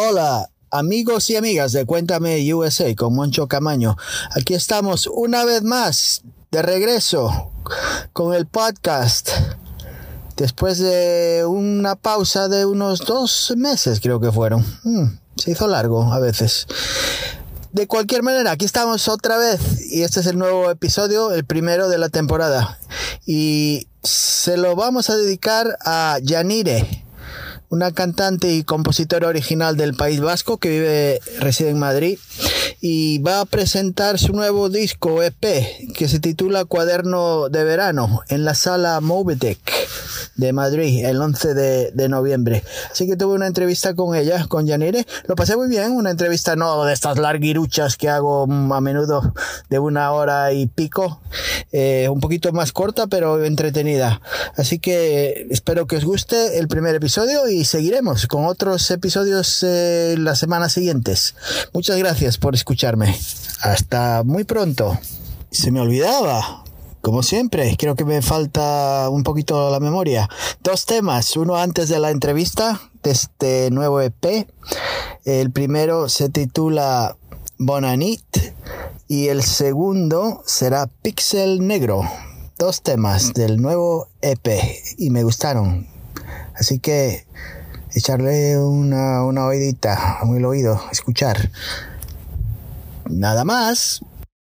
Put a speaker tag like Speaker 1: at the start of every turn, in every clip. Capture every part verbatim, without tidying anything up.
Speaker 1: Hola, amigos y amigas de Cuéntame U S A con Moncho Camaño. Aquí estamos una vez más de regreso con el podcast. Después de una pausa de unos dos meses, creo que fueron. Hmm, se hizo largo a veces. De cualquier manera, aquí estamos otra vez y este es el nuevo episodio, el primero de la temporada. Y se lo vamos a dedicar a Yanire, una cantante y compositora original del País Vasco que vive, reside en Madrid y va a presentar su nuevo disco E P que se titula Cuaderno de Verano en la Sala Movedec de Madrid el once de noviembre. Así que tuve una entrevista con ella, con Yanire. Lo pasé muy bien, una entrevista no de estas larguiruchas que hago a menudo de una hora y pico, eh, un poquito más corta pero entretenida. Así que espero que os guste el primer episodio y seguiremos con otros episodios eh, las semanas siguientes. Muchas gracias por escucharme. Hasta muy pronto. Se me olvidaba. Como siempre, creo que me falta un poquito la memoria. Dos temas, uno antes de la entrevista de este nuevo E P. El primero se titula Bona Nit y el segundo será Pixel Negro. Dos temas del nuevo E P y me gustaron. Así que echarle una, una oídita, un oído, escuchar. Nada más.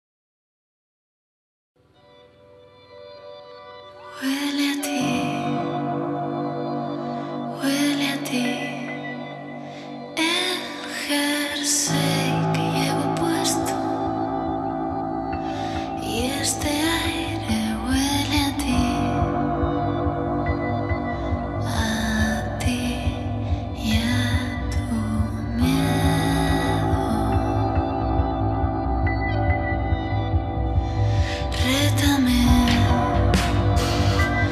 Speaker 2: Huele a ti, huele a ti, el jersey que llevo puesto y este aire huele a ti, a ti y a tu miedo. Rétame.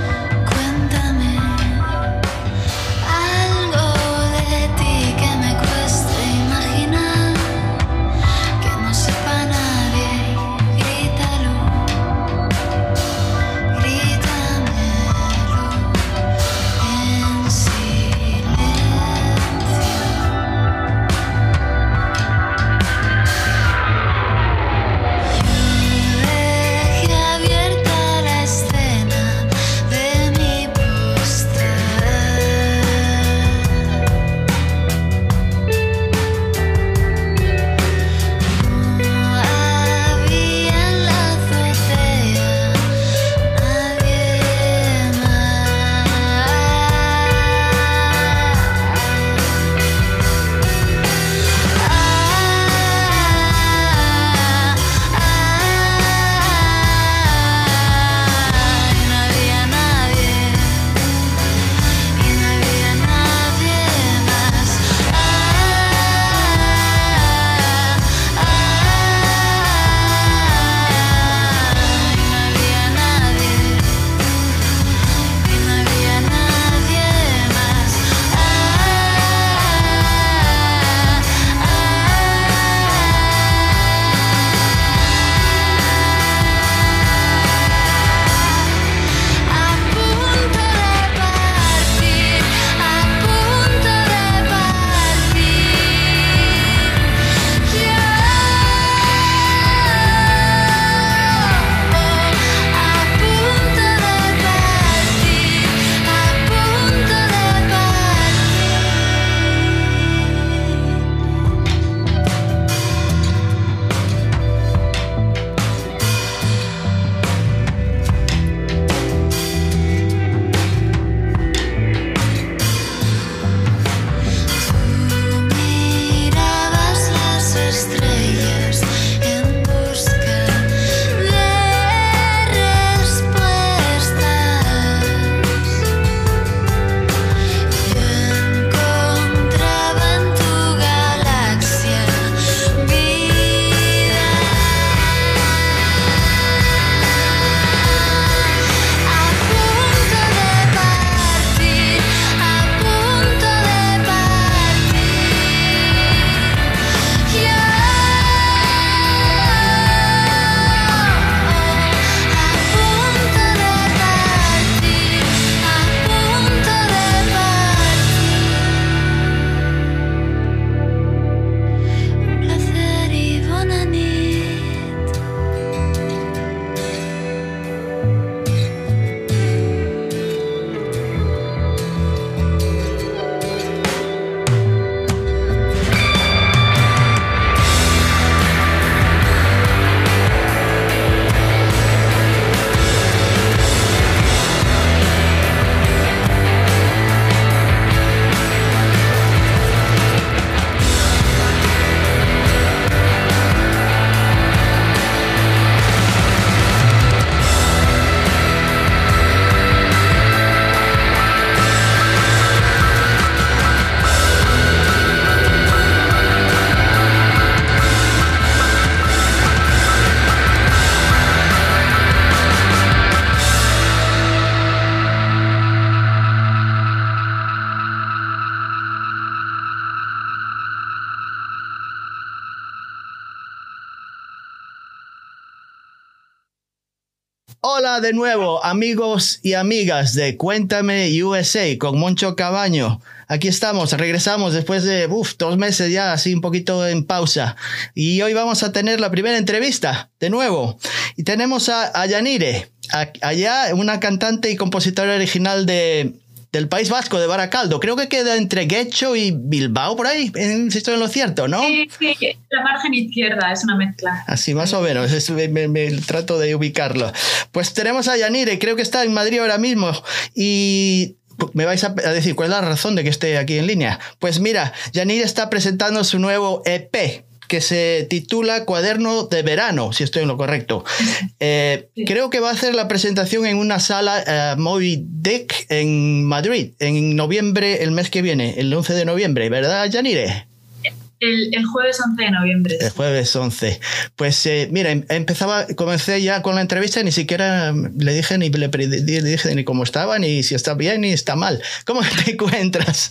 Speaker 1: Hola de nuevo, amigos y amigas de Cuéntame U S A con Moncho Cabaño. Aquí estamos, regresamos después de uf, dos meses ya, así un poquito en pausa. Y hoy vamos a tener la primera entrevista, de nuevo. Y tenemos a, a Yanire, a, allá una cantante y compositora original de, del País Vasco, de Baracaldo. Creo que queda entre Guecho y Bilbao, por ahí, si estoy en lo cierto, ¿no?
Speaker 3: Sí, sí, la margen izquierda, es una mezcla.
Speaker 1: Así más o menos, es, me, me, me trato de ubicarlo. Pues tenemos a Yanire, creo que está en Madrid ahora mismo. Y... me vais a decir, ¿cuál es la razón de que esté aquí en línea? Pues mira, Yanire está presentando su nuevo E P, que se titula Cuaderno de Verano, si estoy en lo correcto. Eh, sí. Creo que va a hacer la presentación en una sala uh, Moby Dick en Madrid, en noviembre, el mes que viene, el once de noviembre, ¿verdad, Yanire?
Speaker 3: El, el jueves once de noviembre.
Speaker 1: El jueves once. Pues eh, mira, empezaba, comencé ya con la entrevista y ni siquiera le dije ni le, le dije ni cómo estaba, ni si está bien, ni está mal. ¿Cómo te encuentras?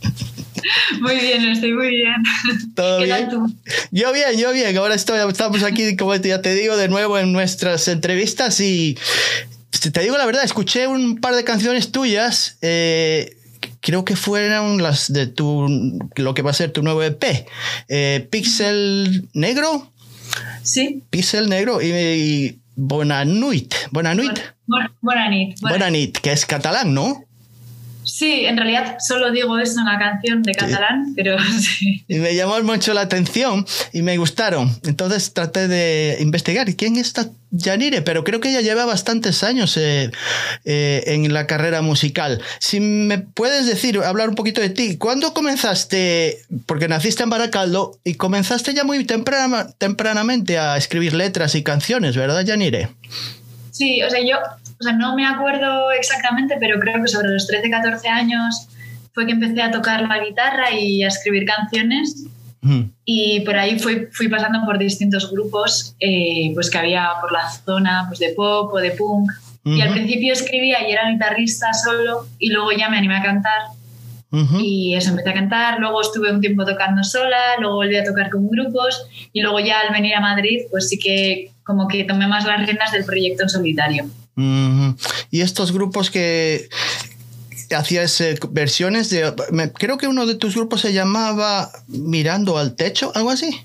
Speaker 3: Muy bien, estoy muy bien.
Speaker 1: ¿Todo
Speaker 3: ¿Qué
Speaker 1: bien?
Speaker 3: tal tú?
Speaker 1: Yo bien, yo bien. Ahora estoy, estamos aquí, como ya te digo, de nuevo en nuestras entrevistas y te digo la verdad, escuché un par de canciones tuyas. Eh, Creo que fueron las de tu lo que va a ser tu nuevo E P. Eh, Pixel Negro.
Speaker 3: Sí.
Speaker 1: Pixel Negro y, y Bona Nuit. Bona Nuit.
Speaker 3: Bona, bona nit. Bona,
Speaker 1: Bona Nit, que es catalán, ¿no?
Speaker 3: Sí, en realidad solo digo eso en la canción de catalán, sí. Pero sí.
Speaker 1: Y me llamó mucho la atención y me gustaron. Entonces traté de investigar quién es esta Yanire, pero creo que ella lleva bastantes años eh, eh, en la carrera musical. Si me puedes decir, hablar un poquito de ti, ¿cuándo comenzaste? Porque naciste en Baracaldo y comenzaste ya muy temprana, tempranamente a escribir letras y canciones, ¿verdad, Yanire?
Speaker 3: Sí, o sea, yo... O sea, no me acuerdo exactamente, pero creo que sobre los trece, catorce años fue que empecé a tocar la guitarra y a escribir canciones. Uh-huh. Y por ahí fui, fui pasando por distintos grupos eh, pues que había por la zona pues de pop o de punk. Uh-huh. Y al principio escribía y era guitarrista solo y luego ya me animé a cantar. Uh-huh. Y eso, empecé a cantar, luego estuve un tiempo tocando sola, luego volví a tocar con grupos y luego ya al venir a Madrid pues sí que como que tomé más las riendas del proyecto en solitario.
Speaker 1: Uh-huh. Y estos grupos que hacías eh, versiones de... Me, creo que uno de tus grupos se llamaba Mirando al Techo, algo así.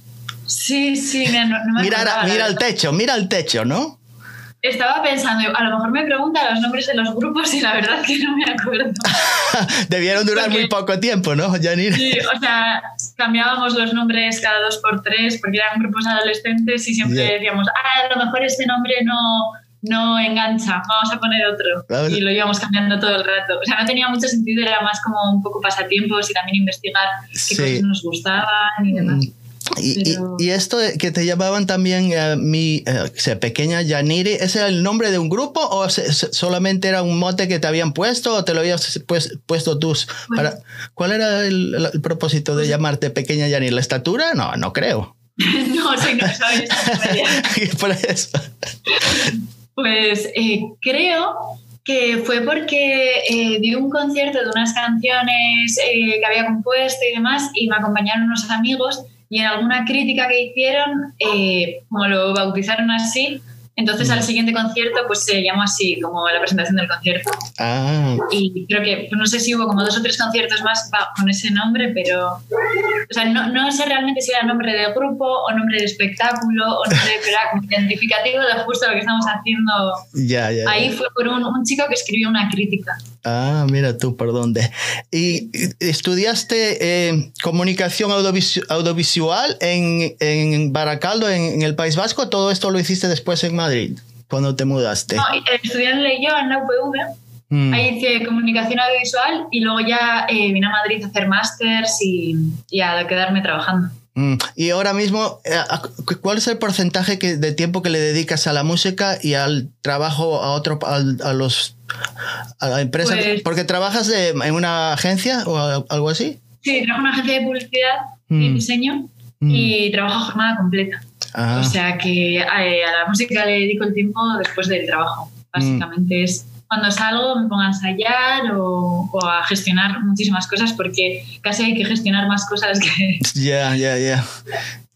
Speaker 3: Sí, sí, mira, no, no me
Speaker 1: Mirar,
Speaker 3: acordaba,
Speaker 1: mira al techo, mira al techo, ¿no?
Speaker 3: Estaba pensando, a lo mejor me pregunta los nombres de los grupos y la verdad que no me acuerdo.
Speaker 1: Debieron durar porque, muy poco tiempo, ¿no, Yanire?
Speaker 3: Sí, o sea, cambiábamos los nombres cada dos por tres porque eran grupos adolescentes y siempre yeah. decíamos, ah, a lo mejor este nombre no... no engancha, vamos a poner otro. Vamos. Y lo íbamos cambiando todo el rato. O sea, no tenía mucho sentido, era más como un poco pasatiempos y también investigar qué sí. cosas nos gustaban y demás.
Speaker 1: Y,
Speaker 3: Pero...
Speaker 1: y, y esto que te llamaban también uh, mi uh, pequeña Yanire, ¿ese era el nombre de un grupo o se, se, solamente era un mote que te habían puesto o te lo habías pues, puesto tú? Pues, para, ¿Cuál era el, el, el propósito de pues, llamarte pequeña Yanire? ¿La estatura? No, no creo.
Speaker 3: No, sí, no soy
Speaker 1: Por eso.
Speaker 3: Pues eh, creo que fue porque eh, di un concierto de unas canciones eh, que había compuesto y demás y me acompañaron unos amigos y en alguna crítica que hicieron, eh, como lo bautizaron así, entonces al siguiente concierto pues se llamó así, como la presentación del concierto.
Speaker 1: Ah.
Speaker 3: Y creo que, pues no sé si hubo como dos o tres conciertos más con ese nombre, pero o sea, no, no sé realmente si era nombre de grupo o nombre de espectáculo o nombre, pero era como identificativo de justo lo que estamos haciendo.
Speaker 1: Ya, ya.
Speaker 3: Ahí fue por un, un chico que escribió una crítica.
Speaker 1: Ah, mira tú, por dónde. ¿Y estudiaste eh, comunicación audiovisual, audiovisual en, en Baracaldo, en, en el País Vasco? ¿Todo esto lo hiciste después en Madrid, cuando te mudaste?
Speaker 3: No, estudié en Leioa, en la U P V. Mm. Ahí hice comunicación audiovisual y luego ya eh, vine a Madrid a hacer másters y, y a quedarme trabajando.
Speaker 1: Mm. Y ahora mismo, ¿cuál es el porcentaje que, de tiempo que le dedicas a la música y al trabajo a otro, a, a los a la empresa? Pues, ¿porque trabajas de, en una agencia o algo así?
Speaker 3: Sí, trabajo en una agencia de publicidad mm. y diseño mm. y trabajo jornada completa. Ah. O sea que a, a la música le dedico el tiempo después del trabajo. Básicamente mm. es cuando salgo me pongo a ensayar o, o a gestionar muchísimas cosas porque casi hay que gestionar más cosas que...
Speaker 1: Ya, ya, ya.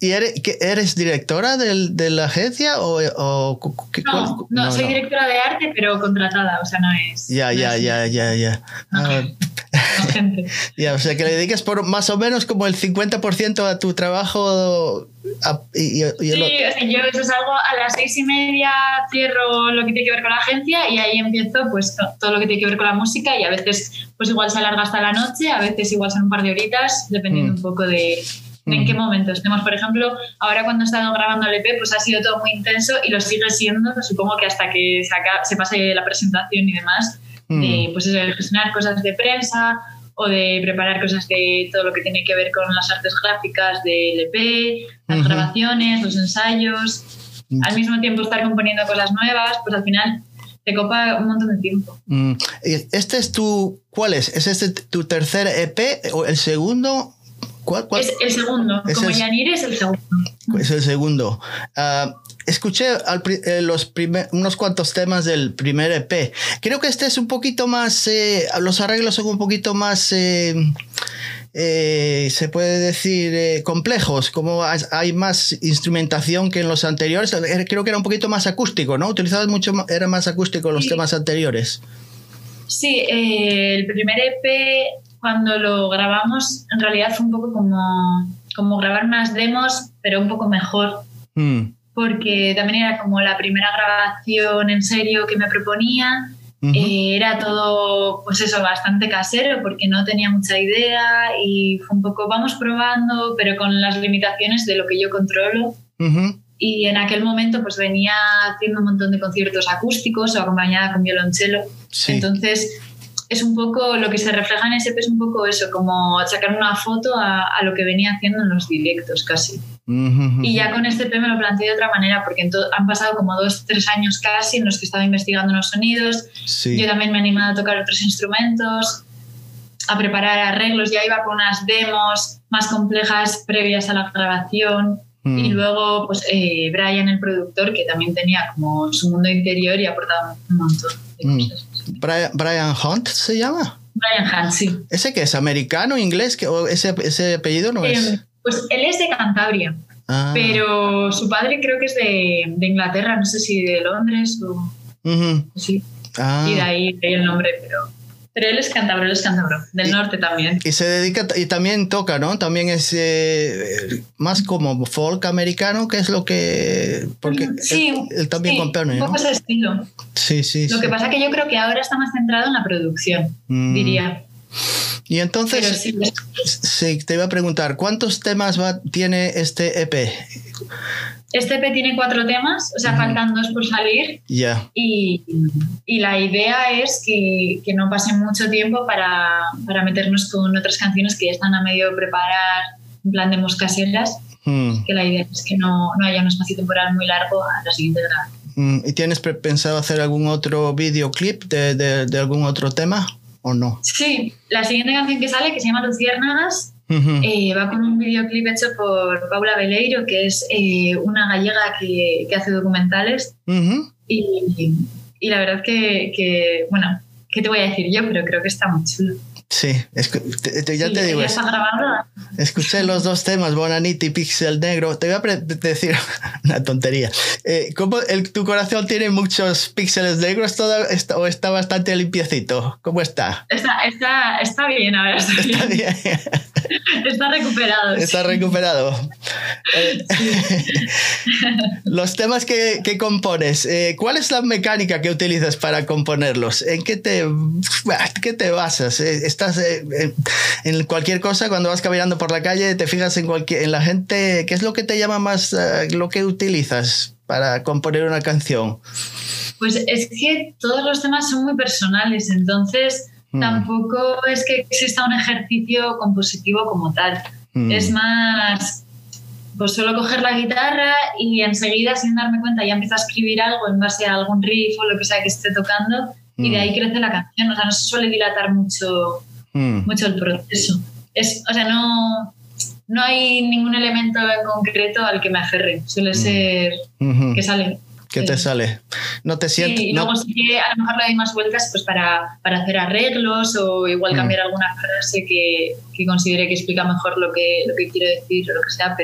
Speaker 1: ¿Y eres, que eres directora del, de la agencia o...? o ¿qué,
Speaker 3: no, no, no, soy no. directora de arte, pero contratada, o sea, no es...
Speaker 1: Ya,
Speaker 3: no
Speaker 1: ya,
Speaker 3: es,
Speaker 1: ya, ya, ya.
Speaker 3: No,
Speaker 1: ah,
Speaker 3: no, gente.
Speaker 1: Ya, o sea, que le dedicas por más o menos como el cincuenta por ciento a tu trabajo. A, y, y, y
Speaker 3: sí,
Speaker 1: lo...
Speaker 3: o sea, yo eso salgo a las seis y media, cierro lo que tiene que ver con la agencia y ahí empiezo pues todo lo que tiene que ver con la música y a veces pues igual se alarga hasta la noche, a veces igual son un par de horitas, dependiendo mm. un poco de... en qué momento estemos. Por ejemplo, ahora cuando he estado grabando el E P, pues ha sido todo muy intenso y lo sigue siendo, supongo que hasta que se, acaba, se pase la presentación y demás, mm. de, pues eso, de gestionar cosas de prensa o de preparar cosas de todo lo que tiene que ver con las artes gráficas del E P, las uh-huh. grabaciones, los ensayos, uh-huh. al mismo tiempo estar componiendo cosas nuevas, pues al final te copa un montón de tiempo.
Speaker 1: Mm. ¿Este es tu... ¿Cuál es? ¿Es este tu tercer E P o el segundo? ¿Cuál, cuál?
Speaker 3: Es el segundo, es como el, Yanire es el segundo.
Speaker 1: Es el segundo. Uh, escuché al, eh, los primer, unos cuantos temas del primer E P. Creo que este es un poquito más... Eh, los arreglos son un poquito más... Eh, eh, se puede decir eh, complejos, como hay más instrumentación que en los anteriores. Creo que era un poquito más acústico, ¿no? Utilizabas mucho más, era más acústico los sí. temas anteriores.
Speaker 3: Sí, eh, el primer E P... cuando lo grabamos, en realidad fue un poco como, como grabar unas demos, pero un poco mejor. Mm. Porque también era como la primera grabación en serio que me proponía. Uh-huh. Eh, era todo, pues eso, bastante casero, porque no tenía mucha idea y fue un poco, vamos probando, pero con las limitaciones de lo que yo controlo. Uh-huh. Y en aquel momento pues venía haciendo un montón de conciertos acústicos o acompañada con violonchelo. Sí. Entonces... es un poco, lo que se refleja en ese E P es un poco eso, como sacar una foto a, a lo que venía haciendo en los directos casi. Uh-huh. Y ya con este E P me lo planteé de otra manera, porque to- han pasado como dos, tres años casi en los que estaba investigando los sonidos. Sí. Yo también me he animado a tocar otros instrumentos, a preparar arreglos, ya iba con unas demos más complejas previas a la grabación. Mm. Y luego, pues, eh, Brian, el productor, que también tenía como su mundo interior y aportaba un montón de mm. cosas.
Speaker 1: Brian, Brian Hunt se llama.
Speaker 3: Brian Hunt, sí.
Speaker 1: ¿Ese qué es? ¿Americano, inglés? ¿O ese, ese apellido no eh, es?
Speaker 3: Pues él es de Cantabria, ah. pero su padre creo que es de, de Inglaterra, no sé si de Londres o... Uh-huh. Sí. Ah. Y de ahí, de ahí el nombre, pero... Pero él es cántabro, él es cántabro, del y, norte también.
Speaker 1: Y se dedica, y también toca, ¿no? También es eh, más como folk americano, que es lo que... Porque
Speaker 3: sí,
Speaker 1: él, él también
Speaker 3: sí,
Speaker 1: compone,
Speaker 3: ¿no? Un poco ese estilo.
Speaker 1: Sí, sí,
Speaker 3: Lo
Speaker 1: sí.
Speaker 3: que pasa es que yo creo que ahora está más centrado en la producción, mm. diría.
Speaker 1: Y entonces, sí, sí, te iba a preguntar, ¿cuántos temas va, tiene este E P?
Speaker 3: Este E P tiene cuatro temas, o sea, uh-huh. faltan dos por salir.
Speaker 1: Ya. Yeah.
Speaker 3: Y, y la idea es que, que no pase mucho tiempo para, para meternos con otras canciones que ya están a medio preparar, en plan de moscaseras. Mm. Que la idea es que no, no haya un espacio temporal muy largo a la siguiente grabación.
Speaker 1: Mm. ¿Y tienes pensado hacer algún otro videoclip de, de, de algún otro tema o no?
Speaker 3: Sí, la siguiente canción que sale, que se llama Luciérnagas, Uh-huh. Eh, va con un videoclip hecho por Paula Beleiro, que es eh, una gallega que, que hace documentales. Uh-huh. y, y la verdad que, que, bueno, ¿qué te voy a decir yo? Pero creo que está muy chulo.
Speaker 1: Sí, escu- te, te, ya
Speaker 3: sí,
Speaker 1: te digo.
Speaker 3: Ya está grabado.
Speaker 1: Escuché los dos temas, Bonanit y Pixel Negro. Te voy a pre- decir una tontería. Eh, ¿Cómo el, tu corazón tiene muchos píxeles negros todo, está, o está bastante limpiecito? ¿Cómo está?
Speaker 3: Está, está, está bien, ahora está, está bien. bien. Está recuperado.
Speaker 1: Está
Speaker 3: sí.
Speaker 1: recuperado. Eh, sí. Los temas que, que compones, eh, ¿cuál es la mecánica que utilizas para componerlos? ¿En qué te, qué te basas? ¿Estás eh, en cualquier cosa cuando vas caminando por la calle? ¿Te fijas en, cualquier, en la gente? ¿Qué es lo que te llama más, uh, lo que utilizas para componer una canción?
Speaker 3: Pues es que todos los temas son muy personales, entonces... Tampoco es que exista un ejercicio compositivo como tal. Mm. Es más, pues solo coger la guitarra y enseguida, sin darme cuenta, ya empiezo a escribir algo en base a algún riff o lo que sea que esté tocando mm. y de ahí crece la canción. O sea, no se suele dilatar mucho, mm. mucho el proceso. Es, o sea, no, no hay ningún elemento en concreto al que me aferre. Suele ser mm-hmm. que sale.
Speaker 1: ¿Qué te sale? ¿No te sientes?
Speaker 3: Sí, y luego
Speaker 1: no...
Speaker 3: sí que a lo mejor le doy más vueltas pues para, para hacer arreglos o igual cambiar mm. alguna frase que, que considere que explica mejor lo que, lo que quiero decir o lo que sea, pero,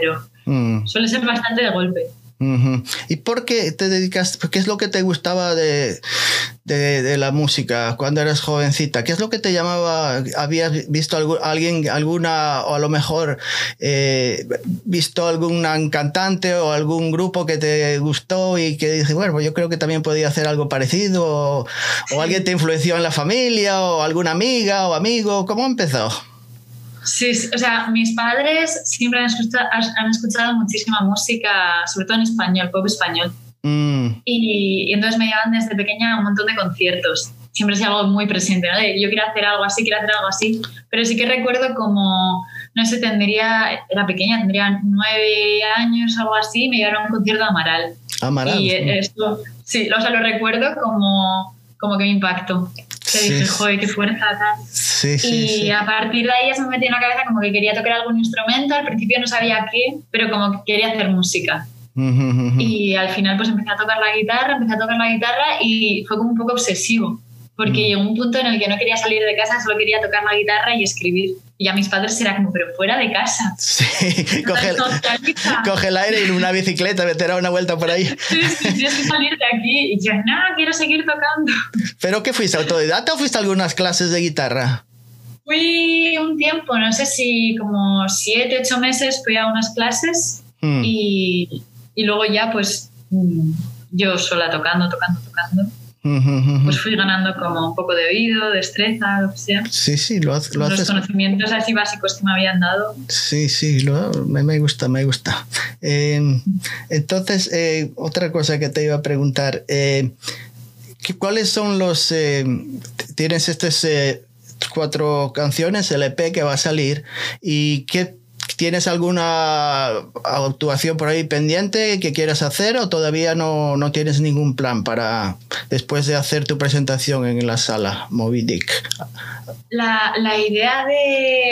Speaker 3: Mm. Suele ser bastante de golpe.
Speaker 1: Uh-huh. ¿Y por qué te dedicas? ¿Qué es lo que te gustaba de, de, de la música cuando eras jovencita? ¿Qué es lo que te llamaba? ¿Habías visto algún, alguien, alguna, o a lo mejor eh, visto algún cantante o algún grupo que te gustó y que dices, bueno, pues yo creo que también podía hacer algo parecido? ¿O, o alguien te influenció en la familia? ¿O alguna amiga o amigo? ¿Cómo empezó?
Speaker 3: Sí, o sea, mis padres siempre han escuchado, han escuchado muchísima música, sobre todo en español, pop español. Mm. Y, y entonces me llevaban desde pequeña a un montón de conciertos. Siempre es algo muy presente, ¿no? Yo quiero hacer algo así, quiero hacer algo así. Pero sí que recuerdo como, no sé, tendría, era pequeña, tendría nueve años o algo así, y me llevaron a un concierto de Amaral.
Speaker 1: Amaral.
Speaker 3: Y esto, sí, o sea, lo recuerdo como, como que me impactó. Que sí, dije, joder, qué fuerza, tal.
Speaker 1: Sí, sí,
Speaker 3: y
Speaker 1: sí.
Speaker 3: a partir de ahí ya se me metió en la cabeza como que quería tocar algún instrumento. Al principio no sabía qué, pero como que quería hacer música. Uh-huh. Y al final pues empecé a tocar la guitarra, empecé a tocar la guitarra y fue como un poco obsesivo. Porque uh-huh. llegó un punto en el que no quería salir de casa, solo quería tocar la guitarra y escribir. Y a mis padres era como, pero fuera de casa.
Speaker 1: Sí, coge el, coge el aire y en una bicicleta me te da una vuelta por ahí.
Speaker 3: Sí, sí, tienes que salir de aquí. Y yo, no, quiero seguir tocando.
Speaker 1: ¿Pero qué fuiste, autodidacta o fuiste a algunas clases de guitarra?
Speaker 3: Fui un tiempo, no sé si como siete, ocho meses fui a unas clases hmm. y, y luego ya pues yo sola tocando, tocando, tocando. Pues fui ganando como un poco de oído, destreza, lo que sea.
Speaker 1: Sí, sí, lo, lo
Speaker 3: Los
Speaker 1: haces.
Speaker 3: Los conocimientos así básicos que me habían dado.
Speaker 1: Sí, sí, lo, me, me gusta, me gusta. Eh, entonces, eh, otra cosa que te iba a preguntar, eh, ¿cuáles son los... Eh, tienes estas eh, cuatro canciones, el E P que va a salir, y qué... ¿Tienes alguna actuación por ahí pendiente que quieras hacer o todavía no, no tienes ningún plan para después de hacer tu presentación en la sala Moby Dick?
Speaker 3: La, la idea de,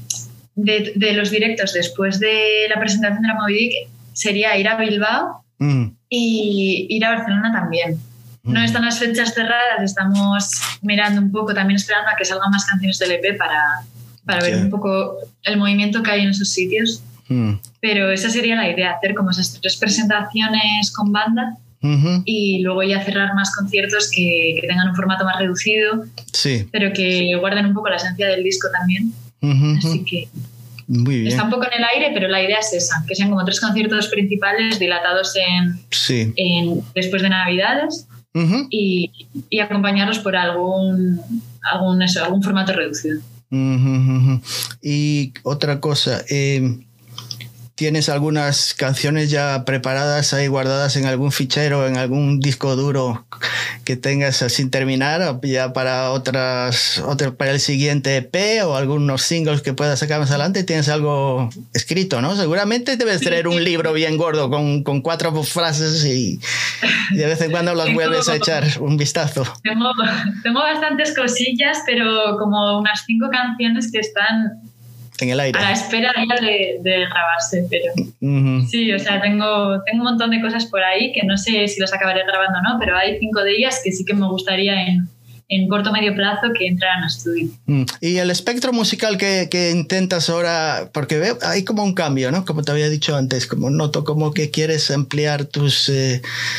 Speaker 3: de, de los directos después de la presentación de la Moby Dick sería ir a Bilbao mm. y ir a Barcelona también. Mm. No están las fechas cerradas, estamos mirando un poco, también esperando a que salgan más canciones del E P para... para ver yeah. un poco el movimiento que hay en esos sitios. Mm. Pero esa sería la idea, hacer como esas tres presentaciones con banda uh-huh. y luego ya cerrar más conciertos que, que tengan un formato más reducido,
Speaker 1: sí.
Speaker 3: pero que guarden un poco la esencia del disco también. Uh-huh. Así que
Speaker 1: muy bien.
Speaker 3: Está un poco en el aire, pero la idea es esa, que sean como tres conciertos principales dilatados en,
Speaker 1: sí.
Speaker 3: en después de Navidades uh-huh. y, y acompañarlos por algún, algún, eso, algún formato reducido.
Speaker 1: Uh-huh. Y otra cosa, eh, ¿tienes algunas canciones ya preparadas ahí guardadas en algún fichero, en algún disco duro que tengas sin terminar, o ya para otras, otro, para el siguiente E P o algunos singles que puedas sacar más adelante? ¿Tienes algo escrito, no? Seguramente debes tener un libro bien gordo con, con cuatro frases y, y de vez en cuando las vuelves a echar un vistazo.
Speaker 3: Tengo, tengo bastantes cosillas, pero como unas cinco canciones que están
Speaker 1: en el aire.
Speaker 3: A la espera de, de grabarse, pero uh-huh. sí, o sea, tengo, tengo un montón de cosas por ahí que no sé si las acabaré grabando o no, pero hay cinco de ellas que sí que me gustaría en, en corto o medio plazo que entraran a estudio. Uh-huh.
Speaker 1: Y el espectro musical que, que intentas ahora, porque veo, hay como un cambio, ¿no? Como te había dicho antes, como noto como que quieres ampliar tus... Eh,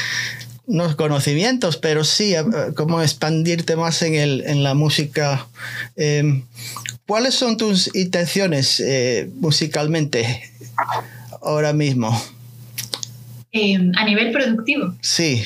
Speaker 1: no conocimientos, pero sí como expandirte más en, el, en la música. Eh, ¿Cuáles son tus intenciones eh, musicalmente ahora mismo?
Speaker 3: Eh, a nivel productivo.
Speaker 1: Sí.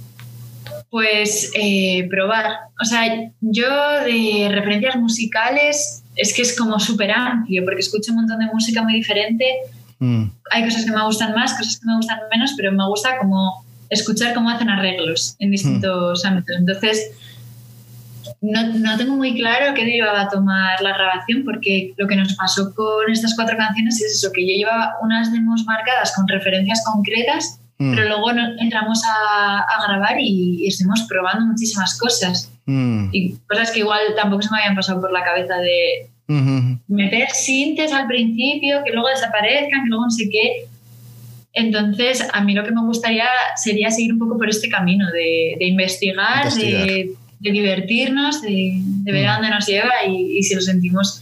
Speaker 3: Pues eh, probar. O sea, yo de referencias musicales es que es como súper amplio, porque escucho un montón de música muy diferente. Mm. Hay cosas que me gustan más, cosas que me gustan menos, pero me gusta como escuchar cómo hacen arreglos en distintos mm. ámbitos. Entonces, no, no tengo muy claro qué deriva va a tomar la grabación, porque lo que nos pasó con estas cuatro canciones es eso, que yo llevaba unas demos marcadas con referencias concretas, mm. pero luego no, entramos a, a grabar y, y estuvimos probando muchísimas cosas. Mm. Y cosas que igual tampoco se me habían pasado por la cabeza de mm-hmm. meter sintes al principio, que luego desaparezcan, que luego no sé qué. Entonces, a mí lo que me gustaría sería seguir un poco por este camino de, de investigar, investigar. De, de divertirnos, de, de ver mm. a dónde nos lleva y, y si lo sentimos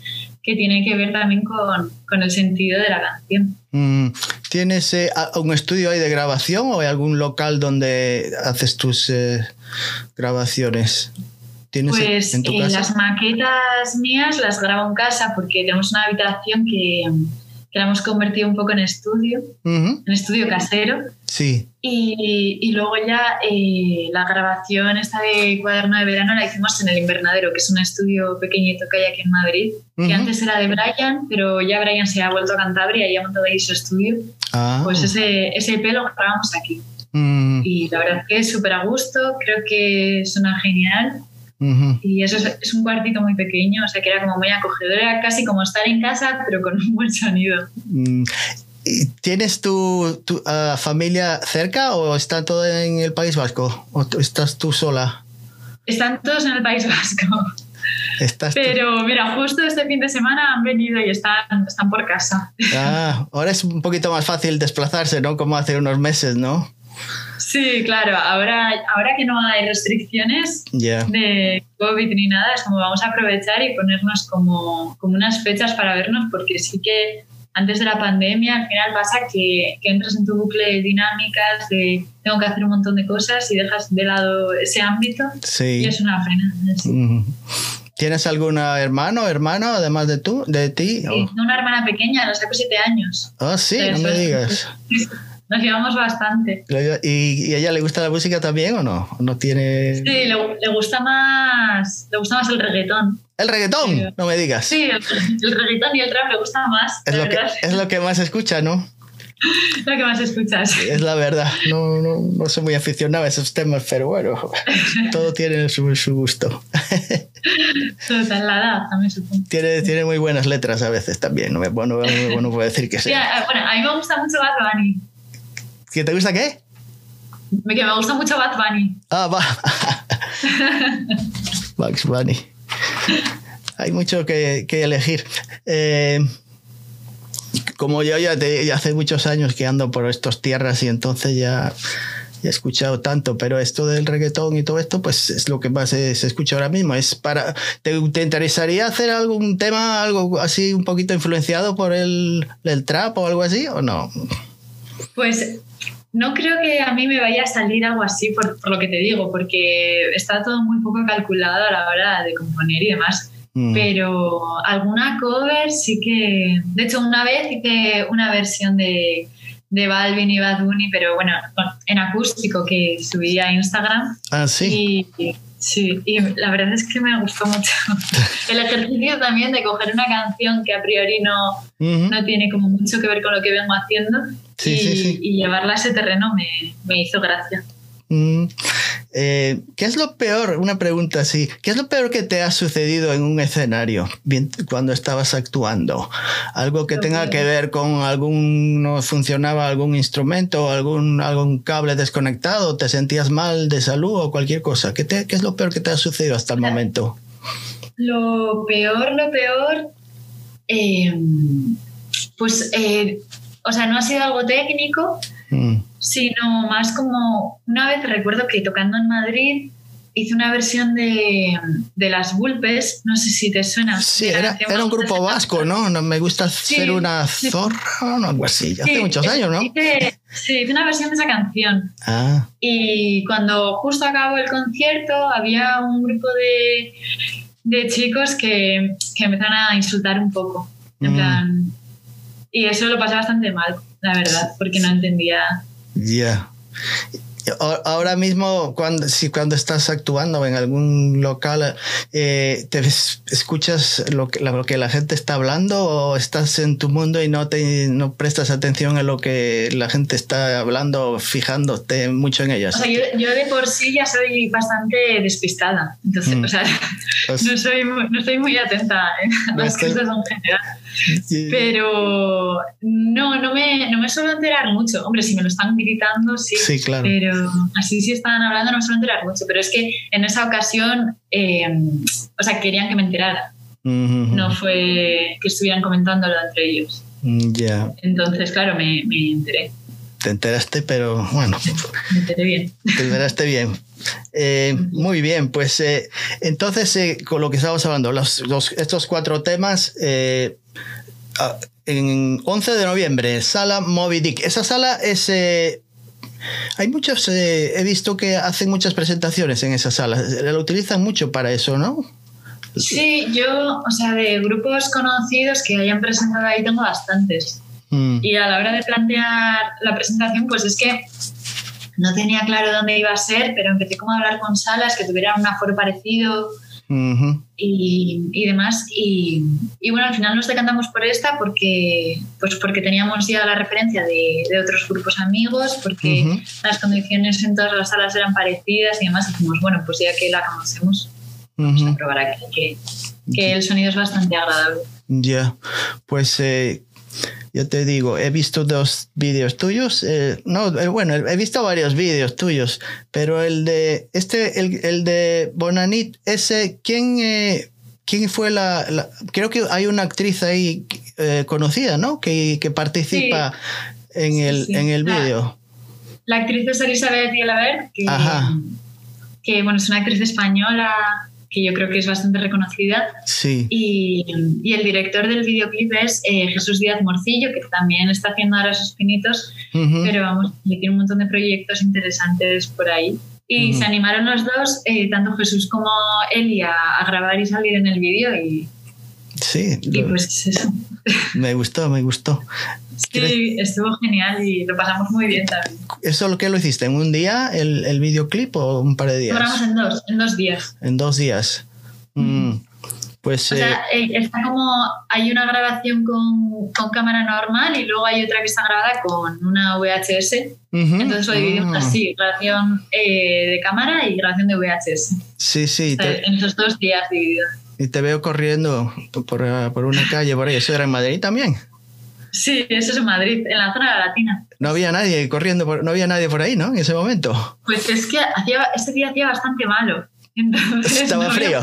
Speaker 3: que tiene que ver también con, con el sentido de la canción.
Speaker 1: Mm, ¿Tienes eh, un estudio ahí de grabación o hay algún local donde haces tus eh, grabaciones?
Speaker 3: Pues
Speaker 1: en tu
Speaker 3: eh,
Speaker 1: casa?
Speaker 3: Las maquetas mías las grabo en casa porque tenemos una habitación que, que la hemos convertido un poco en estudio, uh-huh. en estudio casero.
Speaker 1: Sí.
Speaker 3: Y, y luego ya eh, la grabación esta de Cuaderno de Verano la hicimos en el Invernadero, que es un estudio pequeñito que hay aquí en Madrid, uh-huh. que antes era de Brian, pero ya Brian se ha vuelto a Cantabria y ha montado ahí su estudio. Ah. Pues ese, ese E P lo grabamos aquí. Uh-huh. Y la verdad es que es súper a gusto, creo que suena genial. Uh-huh. Y eso es, es un cuartito muy pequeño, o sea que era como muy acogedor, era casi como estar en casa pero con un buen sonido.
Speaker 1: Mm. ¿Tienes tu, tu uh, familia cerca o está todo en el País Vasco? ¿O estás tú sola?
Speaker 3: Están todos en el País Vasco.
Speaker 1: ¿Estás
Speaker 3: pero tú? Mira, justo este fin de semana han venido y están, están por casa.
Speaker 1: Ah, ahora es un poquito más fácil desplazarse, ¿no? Como hace unos meses, ¿no?
Speaker 3: Sí, claro. Ahora, ahora que no hay restricciones yeah. de COVID ni nada, es como vamos a aprovechar y ponernos como, como unas fechas para vernos, porque sí que antes de la pandemia al final pasa que, que entras en tu bucle de dinámicas de tengo que hacer un montón de cosas y dejas de lado ese ámbito sí. y es una pena. Sí. Mm.
Speaker 1: ¿Tienes algún hermano o hermano además de tú, de ti?
Speaker 3: Sí, oh. una hermana pequeña, la saco siete años.
Speaker 1: Ah, oh, sí, no me digas.
Speaker 3: Nos llevamos bastante.
Speaker 1: ¿Y, ¿Y a ella le gusta la música también o no? ¿No tiene...?
Speaker 3: Sí, le, le gusta más le gusta más el reggaetón.
Speaker 1: ¿El reggaetón? Sí. No me digas.
Speaker 3: Sí, el, el reggaetón y el trap le gusta más.
Speaker 1: Es lo, que, es lo que más escucha, ¿no?
Speaker 3: Lo que más escuchas.
Speaker 1: Es la verdad. No, no, no soy muy aficionado a esos temas, pero bueno, todo tiene su, su gusto.
Speaker 3: Total, la edad también supongo.
Speaker 1: Tiene, tiene muy buenas letras a veces también. No, bueno, bueno puedo decir que sí.
Speaker 3: Yeah, bueno, a mí me gusta mucho Bad Bunny.
Speaker 1: ¿Qué te gusta qué?
Speaker 3: Que me gusta mucho Bad Bunny.
Speaker 1: Ah, va. Bugs Bunny. Hay mucho que, que elegir. Eh, como yo ya, te, ya hace muchos años que ando por estas tierras y entonces ya, ya he escuchado tanto, pero esto del reggaetón y todo esto, pues es lo que más se, se escucha ahora mismo. Es para, ¿te, ¿Te interesaría hacer algún tema, algo así un poquito influenciado por el, el trap o algo así o no?
Speaker 3: Pues no creo que a mí me vaya a salir algo así por, por lo que te digo, porque está todo muy poco calculado a la hora de componer y demás. Mm. Pero alguna cover sí que... De hecho, una vez hice una versión de, de Balvin y Bad Bunny, pero bueno, en acústico que subí a Instagram.
Speaker 1: Ah, sí.
Speaker 3: Y, sí, y la verdad es que me gustó mucho. El ejercicio también de coger una canción que a priori no, uh-huh. no tiene como mucho que ver con lo que vengo haciendo. Sí, y, sí, sí. y llevarla a ese terreno me, me hizo gracia.
Speaker 1: Mm. Eh, ¿Qué es lo peor? Una pregunta así. ¿Qué es lo peor que te ha sucedido en un escenario bien, cuando estabas actuando? ¿Algo que lo tenga peor. que ver con algún... no funcionaba algún instrumento, algún, algún cable desconectado, te sentías mal de salud o cualquier cosa? ¿Qué, te, qué es lo peor que te ha sucedido hasta el momento?
Speaker 3: Lo peor, lo peor... Eh, pues... Eh, O sea, no ha sido algo técnico, mm. sino más como... Una vez recuerdo que tocando en Madrid hice una versión de, de Las Vulpes, no sé si te suena.
Speaker 1: Sí, era, era un grupo vasco, ¿no? No me gusta sí, ser una
Speaker 3: sí.
Speaker 1: zorra o algo así. Hace sí, muchos años, ¿no?
Speaker 3: Hice, sí, hice una versión de esa canción.
Speaker 1: Ah.
Speaker 3: Y cuando justo acabó el concierto había un grupo de, de chicos que, que empezaron a insultar un poco. En mm. plan... Y eso lo pasé bastante mal, la verdad, porque no entendía.
Speaker 1: Ya. Yeah. Ahora mismo, cuando, si cuando estás actuando en algún local, eh, ¿te escuchas lo que, lo que la gente está hablando o estás en tu mundo y no, te, no prestas atención a lo que la gente está hablando, fijándote mucho en ellas?
Speaker 3: O sea, yo, yo de por sí ya soy bastante despistada. Entonces, mm. o sea, pues, no, soy muy, no estoy muy atenta a las estoy... cosas en general. Yeah. Pero no, no me, no me suelo enterar mucho. Hombre, si me lo están gritando, sí.
Speaker 1: Sí, claro.
Speaker 3: Pero así si están hablando no me suelo enterar mucho. Pero es que en esa ocasión, eh, o sea, querían que me enterara. Mm-hmm. No fue que estuvieran comentándolo entre ellos.
Speaker 1: Ya. Yeah.
Speaker 3: Entonces, claro, me, me enteré.
Speaker 1: te enteraste, pero bueno.
Speaker 3: Me enteré bien.
Speaker 1: Te enteraste bien. Eh, muy bien, pues eh, entonces eh, con lo que estábamos hablando, los, los, estos cuatro temas, eh, en once de noviembre, Sala Moby Dick. Esa sala es... Eh, hay muchos, eh, he visto que hacen muchas presentaciones en esa sala, la utilizan mucho para eso, ¿no?
Speaker 3: Sí, yo, o sea, de grupos conocidos que hayan presentado ahí tengo bastantes. Mm. Y a la hora de plantear la presentación, pues es que no tenía claro dónde iba a ser, pero empecé como a hablar con salas que tuvieran un aforo parecido uh-huh. y, y demás. Y, y bueno, al final nos decantamos por esta porque, pues porque teníamos ya la referencia de, de otros grupos amigos, porque uh-huh. las condiciones en todas las salas eran parecidas y demás. Dijimos, bueno, pues ya que la conocemos, vamos uh-huh. a probar aquí, que, que el sonido es bastante agradable.
Speaker 1: Ya, yeah. Pues... Eh... Yo te digo, he visto dos vídeos tuyos, eh, no, eh, bueno, he visto varios vídeos tuyos, pero el de este, el, el de Bonanit, ese, ¿quién, eh, quién fue la, la? Creo que hay una actriz ahí eh, conocida, ¿no? Que, que participa sí. en el, sí, sí. en el vídeo.
Speaker 3: La, la actriz es Elizabeth Gelabert, que, que bueno, es una actriz española que yo creo que es bastante reconocida.
Speaker 1: Sí.
Speaker 3: Y, y el director del videoclip es eh, Jesús Díaz Morcillo, que también está haciendo ahora sus pinitos, uh-huh. pero vamos, le tiene un montón de proyectos interesantes por ahí. Y uh-huh. se animaron los dos, eh, tanto Jesús como Eli, a, a grabar y salir en el vídeo y...
Speaker 1: Sí.
Speaker 3: Y
Speaker 1: lo,
Speaker 3: pues eso.
Speaker 1: Me gustó, me gustó.
Speaker 3: Sí, estuvo genial y lo pasamos muy bien también.
Speaker 1: ¿Eso lo que lo hiciste? ¿En un día el, el videoclip o un par de días?
Speaker 3: Lo grabamos en dos, en dos días.
Speaker 1: En dos días. Mm. Pues,
Speaker 3: o
Speaker 1: eh,
Speaker 3: sea, está como... Hay una grabación con, con cámara normal y luego hay otra que está grabada con una V H S. Uh-huh. Entonces lo dividimos uh-huh. así, grabación eh, de cámara y grabación de V H S.
Speaker 1: Sí, sí.
Speaker 3: O sea, te... En esos dos días divididos.
Speaker 1: Y te veo corriendo por, por una calle por ahí. ¿Eso era en Madrid también?
Speaker 3: Sí, eso es en Madrid, en la zona de la Latina.
Speaker 1: No había nadie corriendo, por, no había nadie por ahí, ¿no? En ese momento.
Speaker 3: Pues es que hacía, ese día hacía bastante malo. Entonces,
Speaker 1: ¿Estaba
Speaker 3: no
Speaker 1: frío?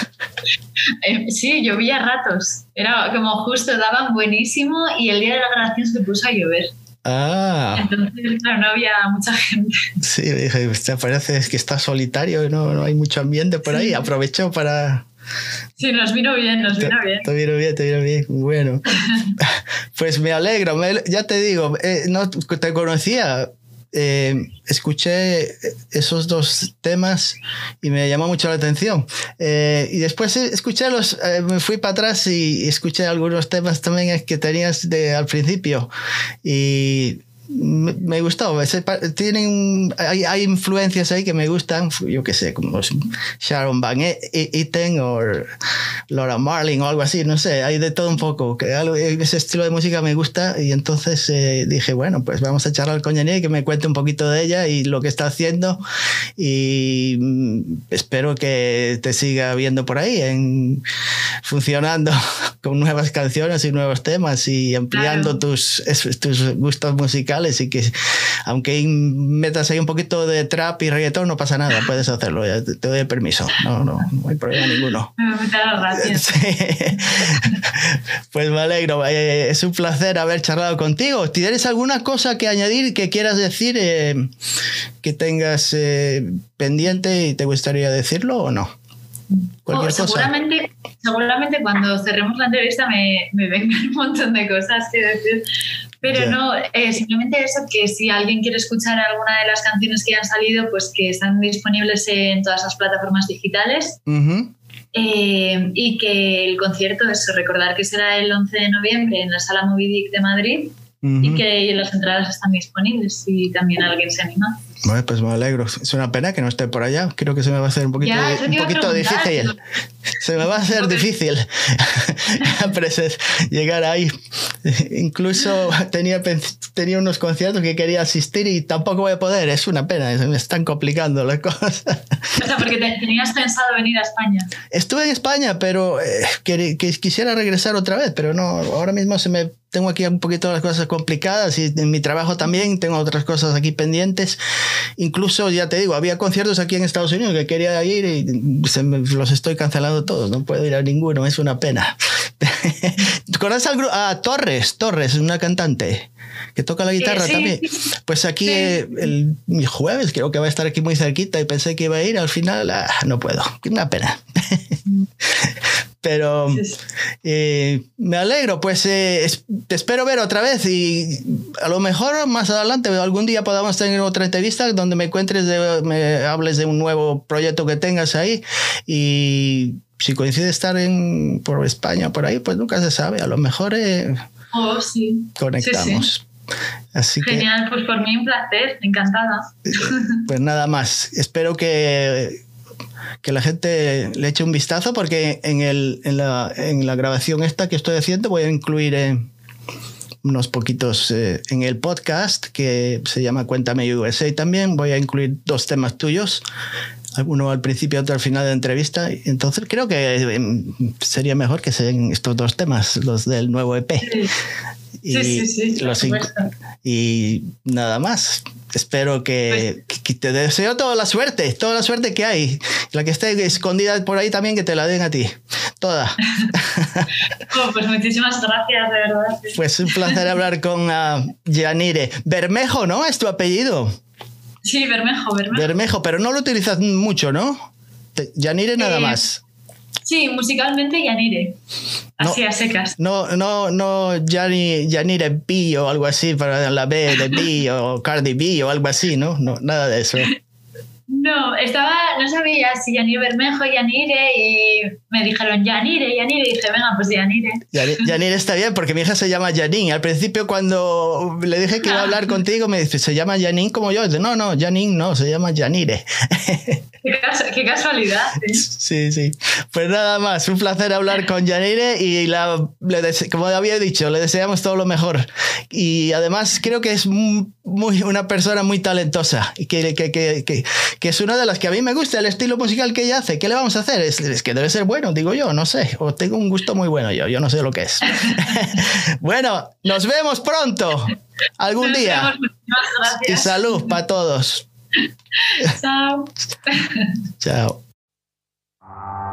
Speaker 3: Había... Sí, llovía a ratos. Era como justo, daban buenísimo y el día de la grabación se puso a llover.
Speaker 1: Ah.
Speaker 3: Entonces, claro, no había mucha gente.
Speaker 1: Sí, dije, usted parece que está solitario, no, no hay mucho ambiente por ahí. Sí. Aprovechó para...
Speaker 3: Sí, nos vino bien, nos vino
Speaker 1: te,
Speaker 3: bien.
Speaker 1: Te vino bien, te vino bien. Bueno, pues me alegro. Me, ya te digo, eh, no te conocía. Eh, escuché esos dos temas y me llamó mucho la atención. Eh, y después escuché los, eh, me fui para atrás y escuché algunos temas también que tenías de, al principio. Y... me gustó, tienen hay, hay influencias ahí que me gustan, yo qué sé, como Sharon Van Etten o Laura Marling o algo así, no sé, hay de todo un poco, que algo, ese estilo de música me gusta y entonces eh, dije, bueno, pues vamos a charlar con Yanni y que me cuente un poquito de ella y lo que está haciendo y espero que te siga viendo por ahí, en, funcionando con nuevas canciones y nuevos temas y ampliando claro. tus, tus gustos musicales. Y que aunque metas ahí un poquito de trap y reggaetón no pasa nada, puedes hacerlo, ya te, te doy el permiso, no, no, no hay problema ninguno.
Speaker 3: Sí.
Speaker 1: Pues me alegro, eh, es un placer haber charlado contigo. ¿Tienes alguna cosa que añadir que quieras decir, eh, que tengas eh, pendiente y te gustaría decirlo o no?
Speaker 3: Oh, seguramente, seguramente cuando cerremos la entrevista me, me vengan un montón de cosas que decir. Pero yeah. no, eh, simplemente eso, que si alguien quiere escuchar alguna de las canciones que han salido, pues que están disponibles en todas las plataformas digitales.
Speaker 1: Uh-huh.
Speaker 3: Eh, y que el concierto, eso, recordar que será el once de noviembre en la Sala Moby Dick de Madrid. Uh-huh. Y que las entradas están disponibles si también alguien se anima.
Speaker 1: Bueno, pues me alegro. Es una pena que no esté por allá. Creo que se me va a hacer un poquito,
Speaker 3: ya,
Speaker 1: un poquito difícil. Se me va a hacer difícil llegar ahí. Incluso tenía, tenía unos conciertos que quería asistir y tampoco voy a poder. Es una pena. Se me están complicando las cosas.
Speaker 3: O sea, porque te, tenías pensado venir a España.
Speaker 1: Estuve en España, pero eh, que, que quisiera regresar otra vez, pero no. Ahora mismo se me... Tengo aquí un poquito las cosas complicadas y en mi trabajo también tengo otras cosas aquí pendientes. Incluso, ya te digo, había conciertos aquí en Estados Unidos que quería ir y se me, los estoy cancelando todos. No puedo ir a ninguno, es una pena. ¿Conoces al grupo? Ah, Torres, Torres, una cantante. que toca la guitarra
Speaker 3: eh, sí,
Speaker 1: también.
Speaker 3: Sí.
Speaker 1: Pues aquí
Speaker 3: Sí.
Speaker 1: el, el jueves creo que va a estar aquí muy cerquita y pensé que iba a ir, al final ah, no puedo, una pena. Pero
Speaker 3: Sí, sí.
Speaker 1: eh, me alegro, pues eh, es, te espero ver otra vez y a lo mejor más adelante algún día podamos tener otra entrevista donde me encuentres, de, me hables de un nuevo proyecto que tengas ahí y si coincide estar en, por España, por ahí, pues nunca se sabe, a lo mejor eh,
Speaker 3: Oh, sí.
Speaker 1: conectamos.
Speaker 3: Sí, sí.
Speaker 1: Así
Speaker 3: Genial, pues por mí un placer, encantada.
Speaker 1: que, pues nada más, espero que que la gente le eche un vistazo porque en, el, en, la, en la grabación esta que estoy haciendo voy a incluir eh, unos poquitos eh, en el podcast que se llama Cuéntame U S A también. Voy a incluir dos temas tuyos, uno al principio y otro al final de la entrevista. Entonces creo que eh, sería mejor que sean estos dos temas, los del nuevo E P.
Speaker 3: Sí,
Speaker 1: y,
Speaker 3: sí, sí, sí,
Speaker 1: los y nada más. Espero que, pues, que te deseo toda la suerte, toda la suerte que hay. La que esté escondida por ahí también, que te la den a ti. Toda.
Speaker 3: Oh, pues muchísimas gracias, de verdad. Sí.
Speaker 1: Pues un placer hablar con uh, Yanire. Bermejo, ¿no? Es tu apellido.
Speaker 3: Sí, Bermejo, Bermejo.
Speaker 1: Bermejo, pero no lo utilizas mucho, ¿no? Yanire nada eh, más.
Speaker 3: Sí, musicalmente Yanire. Así
Speaker 1: no,
Speaker 3: a secas.
Speaker 1: No, no, no, Yani, Yanire B o algo así, para la B de B o Cardi B o algo así, ¿no? No, nada de eso.
Speaker 3: No, estaba, no sabía si Yanire Bermejo, Yanire, y me dijeron Yanire, Yanire, y dije, venga, pues Yanire.
Speaker 1: Yanire está bien, porque mi hija se llama Janine. Al principio, cuando le dije que iba a hablar contigo, me dice, ¿se llama Janine como yo? Dice, no, no, Janine no, se llama Yanire.
Speaker 3: Qué, casu qué casualidad. ¿Sí?
Speaker 1: sí, sí. Pues nada más, un placer hablar con Yanire y la, le como había dicho, le deseamos todo lo mejor. Y además creo que es muy, una persona muy talentosa y que, que, que, que, que es una de las que a mí me gusta el estilo musical que ella hace. ¿Qué le vamos a hacer? Es, es que debe ser bueno, digo yo, no sé. O tengo un gusto muy bueno yo, yo no sé lo que es. Bueno, nos vemos pronto, algún
Speaker 3: nos
Speaker 1: día.
Speaker 3: Vemos, gracias.
Speaker 1: Y salud para todos.
Speaker 3: Chao.
Speaker 1: Chao.